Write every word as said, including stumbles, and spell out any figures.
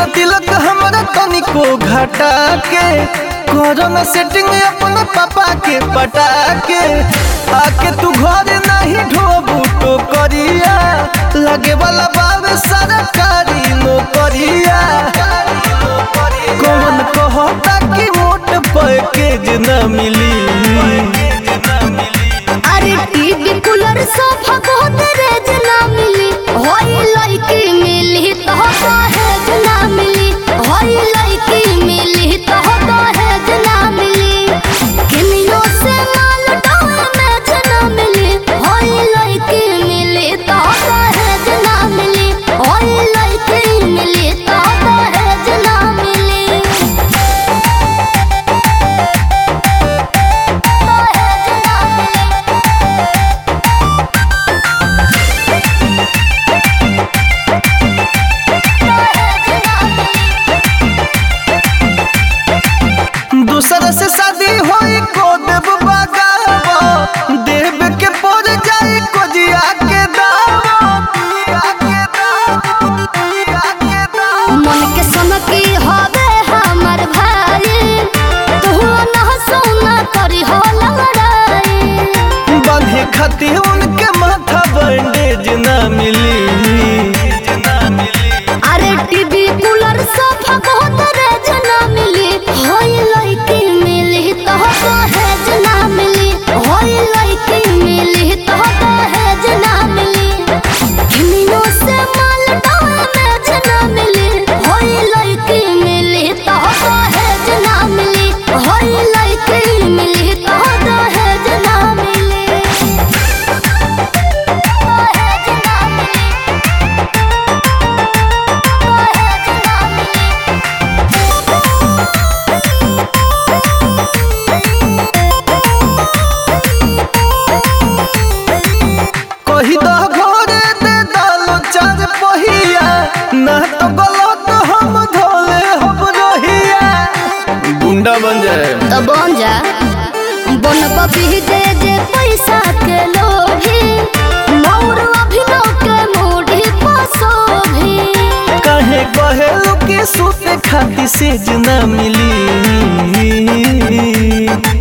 न तिलक हमरा तनिको घटा के कोरोना सेटिंग अपने पापा के पटा के आके तू घर नहीं ढोबू तो करिया लगे वाला बाबे सरकारी नौकरिया कौन कहता कि मोट पैकेज न मिली अरे टीवी कूलर सोफा गोदरेज ना मिली होई लड़की मिली तो दहेज ना मिली होई लड़की मिली तो दहेज ना मिली किनियो से माल डाल में ना मिली होई लड़की मिली तो दहेज ना मिली होई लड़की मिली तो दहेज ना मिली दहेज ना मिली दूसरा से शादी होई को देव बगावा देव के पड़ जाई कोजिया के मन के सनकी हवे हमर भाई तू न सोना करी हो लड़ाई बंधे खातिर उनके माथा बैंडेज ना मिली अरे टीवी कूलर सोफा गोदरेज ना मिली होई लड़की मिली तो दहेज ना मिली होई लड़की मिली तो दहेज ना मिली किनियो से माल डाल में ना मिली होई लड़की मिली तो दहेज ना मिली होई लड़की मिली तो दहेज ना मिली दहेज ना मिली दहेज ना मिली कही दो घरे दे दालो चार पहिया ना तो गलत हम धोले हम रहिया गुंडा बन जाए तो बन जा बन बबी दे दे पैसा के लोभी मोर अभिनव के मूडी पसोभी काहे कहे लोग के सूते खाती सेज ना मिली